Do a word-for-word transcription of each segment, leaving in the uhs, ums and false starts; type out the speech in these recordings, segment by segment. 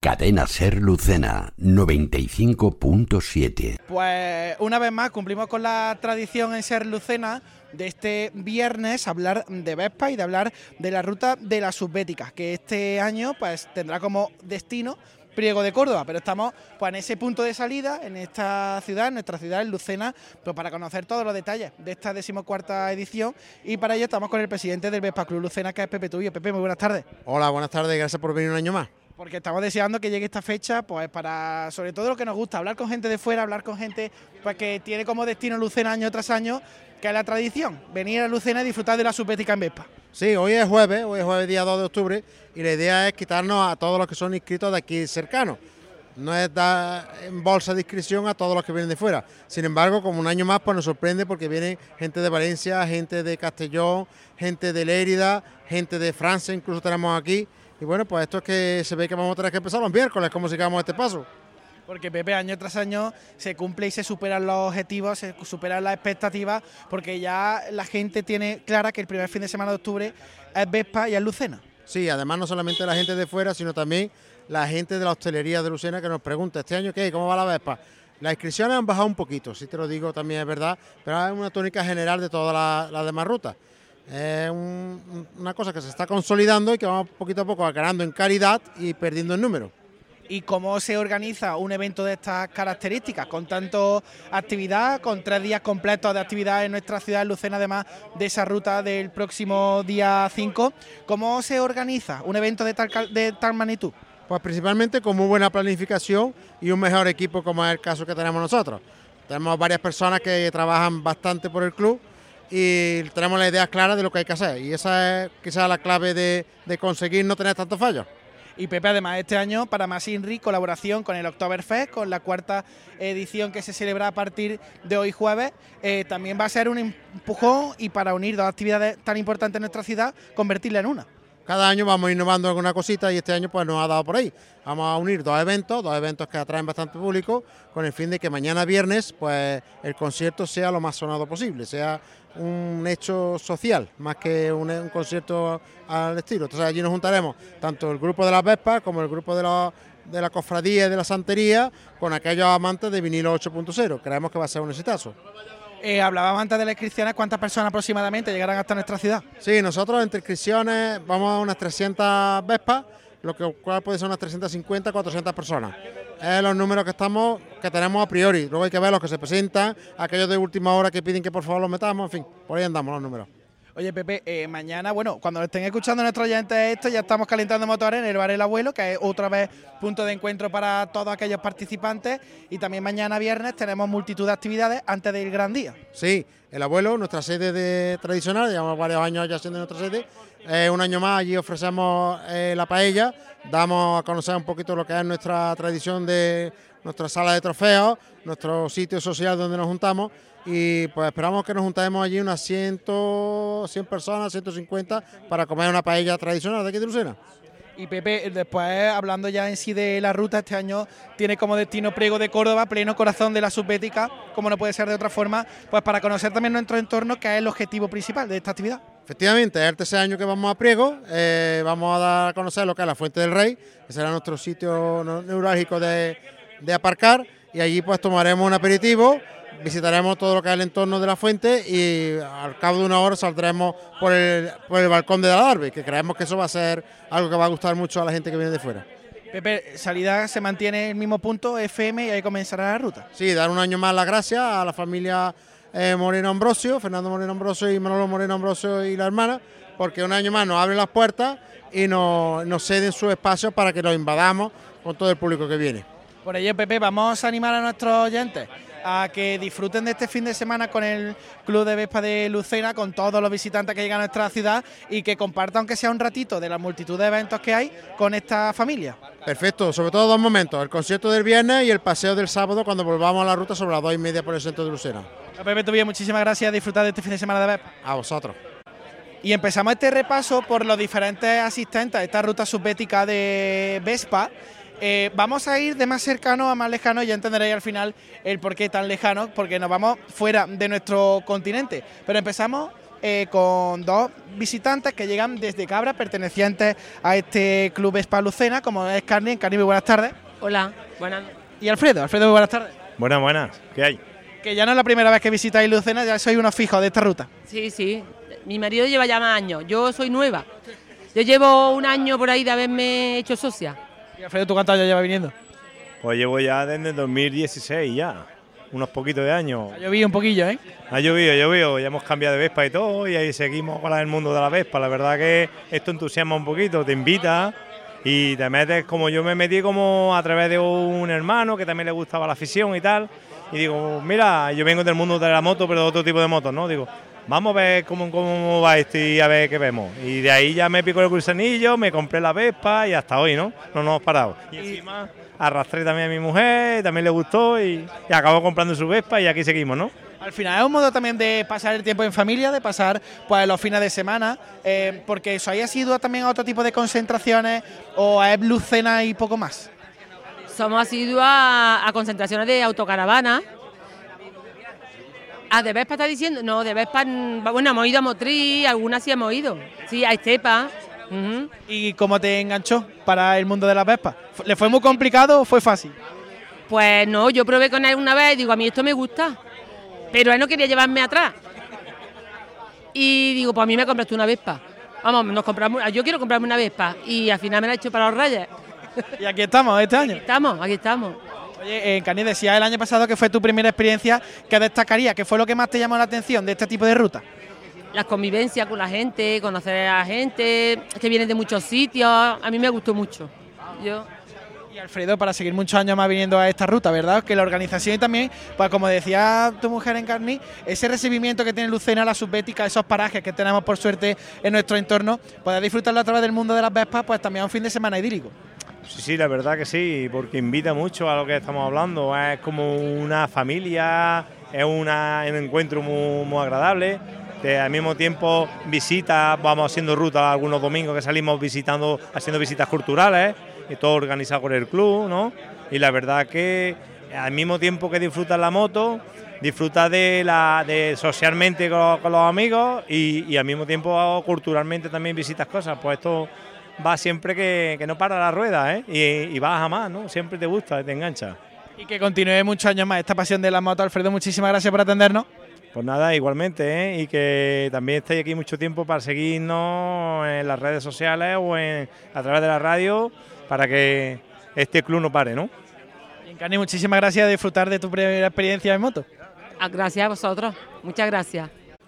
Cadena Ser Lucena, noventa y cinco punto siete. Pues una vez más cumplimos con la tradición en Ser Lucena de este viernes hablar de Vespa y de hablar de la ruta de las subbéticas, que este año pues tendrá como destino Priego de Córdoba, pero estamos pues en ese punto de salida, en esta ciudad, en nuestra ciudad, en Lucena, pues para conocer todos los detalles de esta decimocuarta edición, y para ello estamos con el presidente del Vespa Club Lucena, que es Pepe Tubio. Pepe, muy buenas tardes. Hola, buenas tardes, gracias por venir un año más. Porque estamos deseando que llegue esta fecha, pues para, sobre todo lo que nos gusta, hablar con gente de fuera, hablar con gente pues que tiene como destino Lucena año tras año, que es la tradición, venir a Lucena y disfrutar de la subbética en Vespa. Sí, hoy es jueves, hoy es jueves día dos de octubre, y la idea es quitarnos a todos los que son inscritos de aquí cercanos. No es dar en bolsa de inscripción a todos los que vienen de fuera. Sin embargo, como un año más, pues nos sorprende porque viene gente de Valencia, gente de Castellón, gente de Lérida, gente de Francia, incluso tenemos aquí. Y bueno, pues esto es que se ve que vamos a tener que empezar los miércoles, como sigamos este paso. Porque Pepe, año tras año se cumple y se superan los objetivos, se superan las expectativas, porque ya la gente tiene clara que el primer fin de semana de octubre es Vespa y es Lucena. Sí, además no solamente la gente de fuera, sino también la gente de la hostelería de Lucena que nos pregunta, ¿este año qué? ¿Cómo va la Vespa? Las inscripciones han bajado un poquito, si te lo digo también es verdad, pero es una tónica general de todas las la demás rutas. Es un, una cosa que se está consolidando y que vamos poquito a poco ganando en calidad y perdiendo en número. ¿Y cómo se organiza un evento de estas características, con tanto actividad, con tres días completos de actividad en nuestra ciudad de Lucena, además de esa ruta del próximo día cinco? ¿Cómo se organiza un evento de tal, de tal magnitud? Pues principalmente con muy buena planificación y un mejor equipo, como es el caso que tenemos nosotros. Tenemos varias personas que trabajan bastante por el club y tenemos las ideas claras de lo que hay que hacer, y esa es quizás la clave de, de conseguir no tener tantos fallos. Y Pepe, además este año para más INRI, colaboración con el Oktoberfest, con la cuarta edición que se celebra a partir de hoy jueves, eh, también va a ser un empujón, y para unir dos actividades tan importantes en nuestra ciudad, convertirla en una. Cada año vamos innovando alguna cosita y este año pues nos ha dado por ahí. Vamos a unir dos eventos, dos eventos que atraen bastante público, con el fin de que mañana viernes pues el concierto sea lo más sonado posible, sea un hecho social más que un, un concierto al estilo. Entonces allí nos juntaremos tanto el grupo de las Vespas como el grupo de la, de la cofradía y de la santería, con aquellos amantes de vinilo ocho punto cero. Creemos que va a ser un exitazo. Eh, hablábamos antes de las inscripciones, ¿cuántas personas aproximadamente llegarán hasta nuestra ciudad? Sí, nosotros entre inscripciones vamos a unas trescientas Vespas, lo que cual puede ser unas trescientas cincuenta, cuatrocientas personas. Es los números que estamos, que tenemos a priori. Luego hay que ver los que se presentan, aquellos de última hora que piden que por favor los metamos, en fin, por ahí andamos los números. Oye, Pepe, eh, mañana, bueno, cuando lo estén escuchando nuestros oyentes esto, ya estamos calentando motores en el Bar El Abuelo, que es otra vez punto de encuentro para todos aquellos participantes, y también mañana viernes tenemos multitud de actividades antes del gran día. Sí, El Abuelo, nuestra sede de tradicional, llevamos varios años ya siendo nuestra sede, eh, un año más allí ofrecemos eh, la paella, damos a conocer un poquito lo que es nuestra tradición de nuestra sala de trofeos, nuestro sitio social donde nos juntamos, y pues esperamos que nos juntemos allí unas cien, cien personas, ciento cincuenta, para comer una paella tradicional de aquí de Lucena. Y Pepe, después hablando ya en sí de la ruta, este año tiene como destino Priego de Córdoba, pleno corazón de la subbética, como no puede ser de otra forma, pues para conocer también nuestro entorno, que es el objetivo principal de esta actividad. Efectivamente, es el tercer año que vamos a Priego, eh, vamos a dar a conocer lo que es la Fuente del Rey, que será nuestro sitio neurálgico de, de aparcar, y allí pues tomaremos un aperitivo, visitaremos todo lo que es el entorno de la fuente y al cabo de una hora saldremos por el, por el balcón de la Darby, que creemos que eso va a ser algo que va a gustar mucho a la gente que viene de fuera. Pepe, salida se mantiene en el mismo punto, F M, y ahí comenzará la ruta. Sí, dar un año más las gracias a la familia eh, Moreno Ambrosio, Fernando Moreno Ambrosio y Manolo Moreno Ambrosio y la hermana, porque un año más nos abren las puertas y nos, nos ceden su espacio para que los invadamos con todo el público que viene. Por ello, Pepe, vamos a animar a nuestros oyentes a que disfruten de este fin de semana con el Club de Vespa de Lucena, con todos los visitantes que llegan a nuestra ciudad, y que compartan, aunque sea un ratito, de la multitud de eventos que hay con esta familia. Perfecto, sobre todo dos momentos, el concierto del viernes y el paseo del sábado, cuando volvamos a la ruta sobre las dos y media por el centro de Lucena. Pepe Tubio, muchísimas gracias, a disfrutar de este fin de semana de Vespa. A vosotros. Y empezamos este repaso por los diferentes asistentes a esta ruta subbética de Vespa. Eh, vamos a ir de más cercano a más lejano, ya entenderéis al final el por qué tan lejano, porque nos vamos fuera de nuestro continente. Pero empezamos eh, con dos visitantes que llegan desde Cabra, pertenecientes a este Club Vespa Lucena, como es Carni. Carni, muy buenas tardes. Hola, buenas. Y Alfredo, Alfredo, muy buenas tardes. Buenas, buenas, ¿qué hay? Que ya no es la primera vez que visitáis Lucena, ya sois unos fijos de esta ruta. Sí, sí, mi marido lleva ya más años, yo soy nueva. Yo llevo un año por ahí de haberme hecho socia. ¿Y Alfredo, tú cuántos años llevas viniendo? Pues llevo ya desde dos mil dieciséis ya, unos poquitos de años. Ha llovido un poquillo, ¿eh? Ha llovido, ha llovido, ya hemos cambiado de Vespa y todo, y ahí seguimos con el mundo de la Vespa. La verdad que esto entusiasma un poquito, te invita y te metes, como yo me metí como a través de un hermano que también le gustaba la afición y tal, y digo, mira, yo vengo del mundo de la moto, pero de otro tipo de motos, ¿no? Digo, vamos a ver cómo, cómo va esto y a ver qué vemos. Y de ahí ya me picó el gusanillo, me compré la Vespa y hasta hoy, ¿no? No nos hemos parado. Y encima arrastré también a mi mujer, también le gustó y, y acabó comprando su Vespa y aquí seguimos, ¿no? Al final es un modo también de pasar el tiempo en familia, de pasar pues los fines de semana, eh, porque eso haya sido también a otro tipo de concentraciones o es Lucena y poco más. Somos asiduos a, a concentraciones de autocaravana. ¿A de Vespa está diciendo? No, de Vespa, bueno, hemos ido a Motriz, algunas sí hemos ido. Sí, a Estepa. Uh-huh. ¿Y cómo te enganchó para el mundo de las Vespas? ¿Le fue muy complicado o fue fácil? Pues no, yo probé con él una vez y digo, a mí esto me gusta. Pero él no quería llevarme atrás. Y digo, pues a mí me compraste una Vespa. Vamos, nos compramos, yo quiero comprarme una Vespa. Y al final me la he hecho para los Reyes. Y aquí estamos, este año. Aquí estamos, aquí estamos. Oye, eh, Carni, decía el año pasado que fue tu primera experiencia. ¿Qué destacaría? ¿Qué fue lo que más te llamó la atención de este tipo de ruta? La convivencia con la gente, conocer a la gente, que vienen de muchos sitios. A mí me gustó mucho. Yo... Y Alfredo, para seguir muchos años más viniendo a esta ruta, ¿verdad? Que la organización y también, pues como decía tu mujer en Carni, ese recibimiento que tiene Lucena, la subbética, esos parajes que tenemos por suerte en nuestro entorno, poder disfrutarlo a través del mundo de las Vespas, pues también es un fin de semana idílico. Sí, sí, la verdad que sí, porque invita mucho a lo que estamos hablando, es como una familia, es una, un encuentro muy, muy agradable. De, al mismo tiempo visitas, vamos haciendo rutas algunos domingos que salimos visitando, haciendo visitas culturales, y todo organizado por el club, ¿no? Y la verdad que al mismo tiempo que disfrutas la moto, disfrutas de la de socialmente con, con los amigos y, y al mismo tiempo culturalmente también visitas cosas. Pues esto va siempre que, que no para la rueda, ¿eh? Y, y vas a más, ¿no? Siempre te gusta, te engancha. Y que continúe muchos años más esta pasión de la moto. Alfredo, muchísimas gracias por atendernos. Pues nada, igualmente, ¿eh? Y que también estéis aquí mucho tiempo para seguirnos en las redes sociales o en, a través de la radio para que este club no pare, ¿no? Y Carni, muchísimas gracias de disfrutar de tu primera experiencia en moto. Gracias a vosotros, muchas gracias.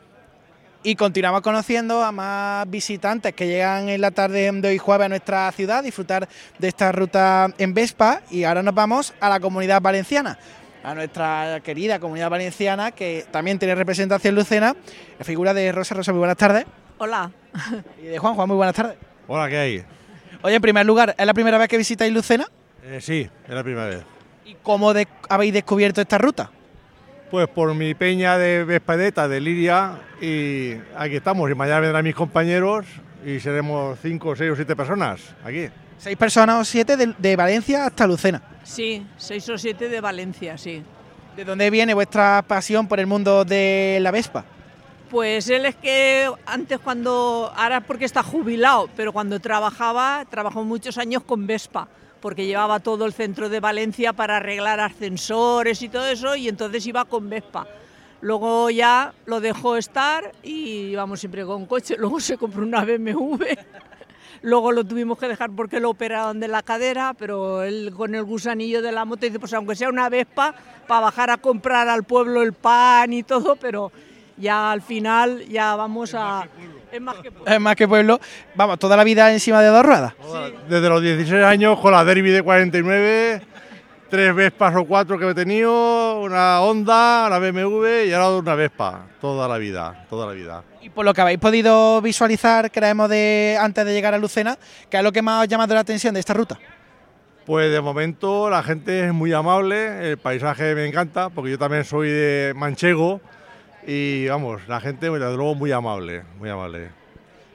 Y continuamos conociendo a más visitantes que llegan en la tarde de hoy jueves a nuestra ciudad a disfrutar de esta ruta en Vespa. Y ahora nos vamos a la Comunidad Valenciana, a nuestra querida Comunidad Valenciana, que también tiene representación en Lucena, la figura de Rosa. Rosa, muy buenas tardes. Hola. Y de Juan. Juan, muy buenas tardes. Hola, ¿qué hay? Oye, en primer lugar, ¿es la primera vez que visitáis Lucena? Eh, sí, es la primera vez. ¿Y cómo de- habéis descubierto esta ruta? Pues por mi peña de Vespadeta, de Liria, y aquí estamos. Y mañana vendrán mis compañeros y seremos cinco, seis o siete personas aquí. Seis personas o siete de, de Valencia hasta Lucena. Sí, seis o siete de Valencia, sí. ¿De dónde viene vuestra pasión por el mundo de la Vespa? Pues él es que antes cuando, ahora porque está jubilado, pero cuando trabajaba, trabajó muchos años con Vespa, porque llevaba todo el centro de Valencia para arreglar ascensores y todo eso, y entonces iba con Vespa. Luego ya lo dejó estar y íbamos siempre con coche, luego se compró una B M W, luego lo tuvimos que dejar porque lo operaron de la cadera, pero él con el gusanillo de la moto dice, pues aunque sea una Vespa, para bajar a comprar al pueblo el pan y todo, pero ya al final ya vamos a... Es más que pueblo. Es más que pueblo. Vamos, toda la vida encima de dos ruedas. Desde los dieciséis años con la Derby de cuarenta y nueve, tres Vespas o cuatro que he tenido, una Honda, una B M W y ahora una Vespa. Toda la vida, toda la vida. Y por lo que habéis podido visualizar, creemos, de antes de llegar a Lucena, ¿qué es lo que más os ha llamado la atención de esta ruta? Pues de momento la gente es muy amable, el paisaje me encanta, porque yo también soy de manchego y vamos, la gente desde luego muy amable, muy amable.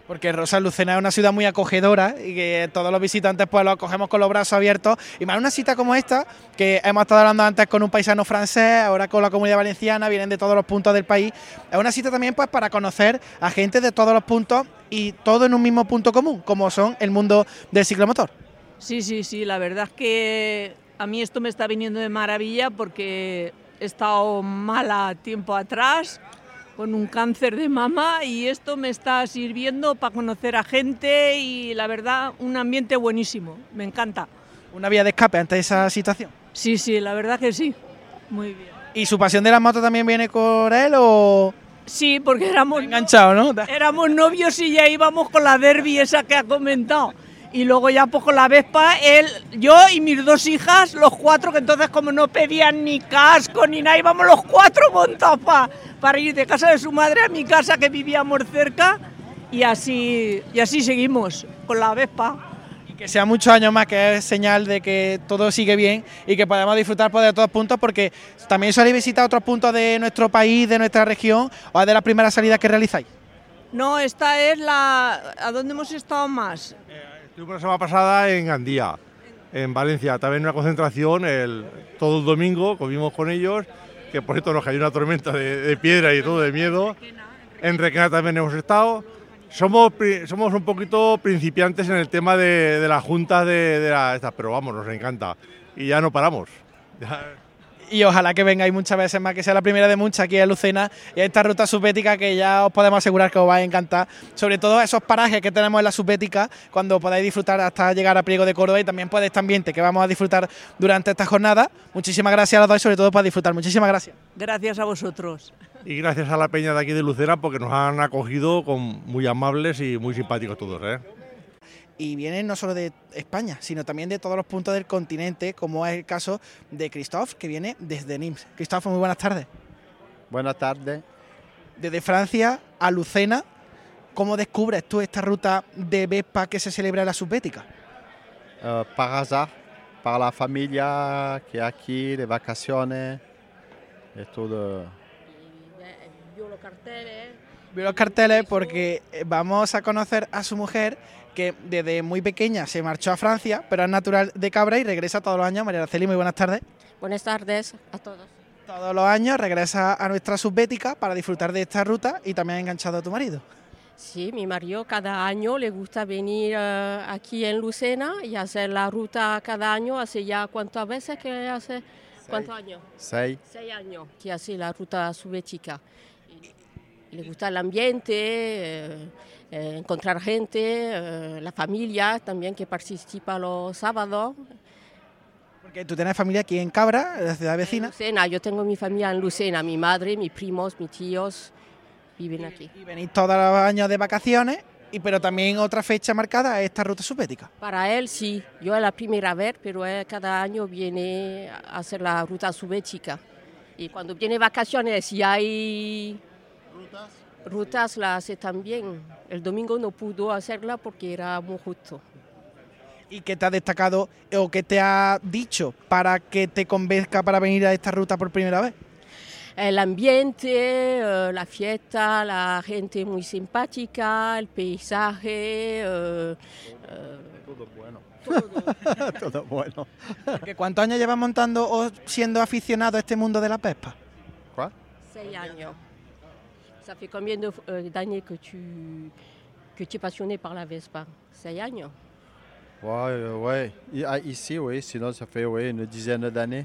Porque Rosa, Lucena es una ciudad muy acogedora y que todos los visitantes pues los acogemos con los brazos abiertos. Y más una cita como esta, que hemos estado hablando antes con un paisano francés, ahora con la Comunidad Valenciana, vienen de todos los puntos del país. Es una cita también pues para conocer a gente de todos los puntos y todo en un mismo punto común, como son el mundo del ciclomotor. Sí, sí, sí, la verdad es que a mí esto me está viniendo de maravilla porque he estado mala tiempo atrás, con un cáncer de mama, y esto me está sirviendo para conocer a gente y la verdad un ambiente buenísimo, me encanta. ¿Una vía de escape ante esa situación? Sí, sí, la verdad que sí, muy bien. ¿Y su pasión de las motos también viene con él o...? Sí, porque éramos, enganchado, ¿no? éramos novios y ya íbamos con la Derby esa que ha comentado. Y luego ya pues con la Vespa, él, yo y mis dos hijas, los cuatro, que entonces como no pedían ni casco ni nada, íbamos los cuatro montados pa, para ir de casa de su madre a mi casa, que vivíamos cerca, y así, y así seguimos con la Vespa. Y que sea muchos años más, que es señal de que todo sigue bien y que podemos disfrutar pues, de todos puntos, porque también soléis visitar otros puntos de nuestro país, de nuestra región, o es de las primeras salidas que realizáis. No, esta es la... ¿A dónde hemos estado más? Estuvimos la semana pasada en Gandía, en Valencia, también una concentración el, todo el domingo, comimos con ellos, que por cierto nos cayó una tormenta de, de piedra y todo de miedo. En Requena también hemos estado. Somos, somos un poquito principiantes en el tema de, de las juntas de, de la, estas, pero vamos, nos encanta y ya no paramos. Ya. Y ojalá que vengáis muchas veces más, que sea la primera de muchas aquí en Lucena y a esta ruta subbética que ya os podemos asegurar que os va a encantar. Sobre todo esos parajes que tenemos en la subbética, cuando podáis disfrutar hasta llegar a Priego de Córdoba, y también pues este ambiente que vamos a disfrutar durante esta jornada. Muchísimas gracias a los dos y sobre todo para disfrutar. Muchísimas gracias. Gracias a vosotros. Y gracias a la peña de aquí de Lucena porque nos han acogido con muy amables y muy simpáticos todos, ¿eh? Y vienen no solo de España, sino también de todos los puntos del continente, como es el caso de Christophe, que viene desde Nimes. Christophe, muy buenas tardes. Buenas tardes. Desde Francia a Lucena, ¿cómo descubres tú esta ruta de Vespa que se celebra en la subbética? Uh, par hasard, para la familia que aquí, de vacaciones, es todo. Vio los carteles. Vio los carteles porque vamos a conocer a su mujer, que desde muy pequeña se marchó a Francia, pero es natural de Cabra y regresa todos los años. María Araceli, muy buenas tardes. Buenas tardes a todos. Todos los años regresa a nuestra subbética para disfrutar de esta ruta y también ha enganchado a tu marido. Sí, mi marido cada año le gusta venir uh, aquí en Lucena y hacer la ruta cada año. ¿Hace ya cuántas veces que hace? ¿Cuántos años? Seis. Seis años que hace la ruta subbética. Le gusta el ambiente, eh, eh, encontrar gente, eh, la familia también que participa los sábados. Porque tú tienes familia aquí en Cabra, en la ciudad vecina. En Lucena, yo tengo mi familia en Lucena, mi madre, mis primos, mis tíos viven aquí. Y venís todos los años de vacaciones, y pero también otra fecha marcada es esta ruta subbética. Para él sí, yo es la primera vez, pero él cada año viene a hacer la ruta subbética. Y cuando viene vacaciones y hay... ¿Rutas? Rutas las hace también. El domingo no pudo hacerla porque era muy justo. ¿Y qué te ha destacado o qué te ha dicho para que te convenzca para venir a esta ruta por primera vez? El ambiente, eh, la fiesta, la gente muy simpática, el paisaje. Eh, eh, Todo bueno. Todo. Todo bueno. Porque ¿cuántos años llevas montando o siendo aficionado a este mundo de la Vespa? ¿Cuál? Seis años. Ça fait combien de, euh, d'années que tu, que tu es passionné par la Vespa? Seis años. Ouais, euh, ouais. I- ah, Ici, oui, sinon ça fait ouais, une dizaine d'années.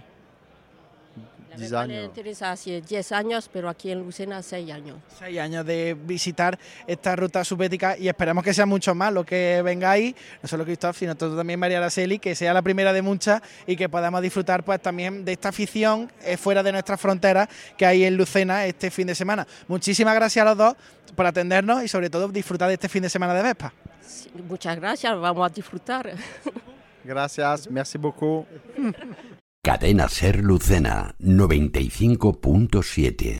La Dix Vespa le años. interesa hace diez años, pero aquí en Lucena seis años. Seis años de visitar esta ruta subbética y esperamos que sean muchos más los que vengáis, no solo Christophe, sino todo también María Araceli, que sea la primera de muchas y que podamos disfrutar pues también de esta afición eh, fuera de nuestras fronteras que hay en Lucena este fin de semana. Muchísimas gracias a los dos por atendernos y sobre todo disfrutar de este fin de semana de Vespa. Sí, muchas gracias, vamos a disfrutar. Gracias, merci beaucoup. Cadena Ser Lucena noventa y cinco punto siete.